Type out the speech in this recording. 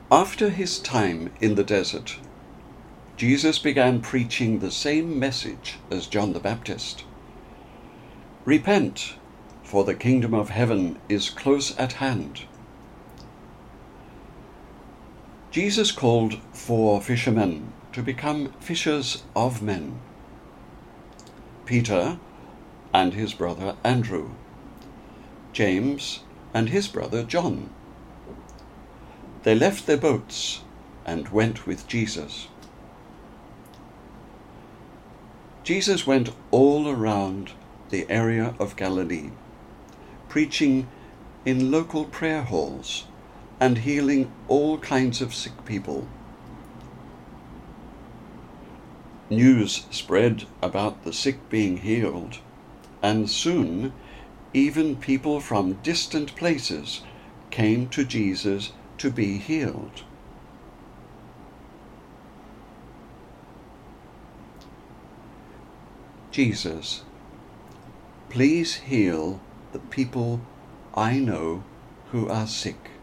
After his time in the desert, Jesus began preaching the same message as John the Baptist. Repent, for the kingdom of heaven is close at hand. Jesus called for fishermen to become fishers of men. Peter and his brother Andrew, James and his brother John. They left their boats and went with Jesus. Jesus went all around the area of Galilee, preaching in local prayer halls and healing all kinds of sick people. News spread about the sick being healed, and soon even people from distant places came to Jesus to be healed. Jesus, please heal the people I know who are sick.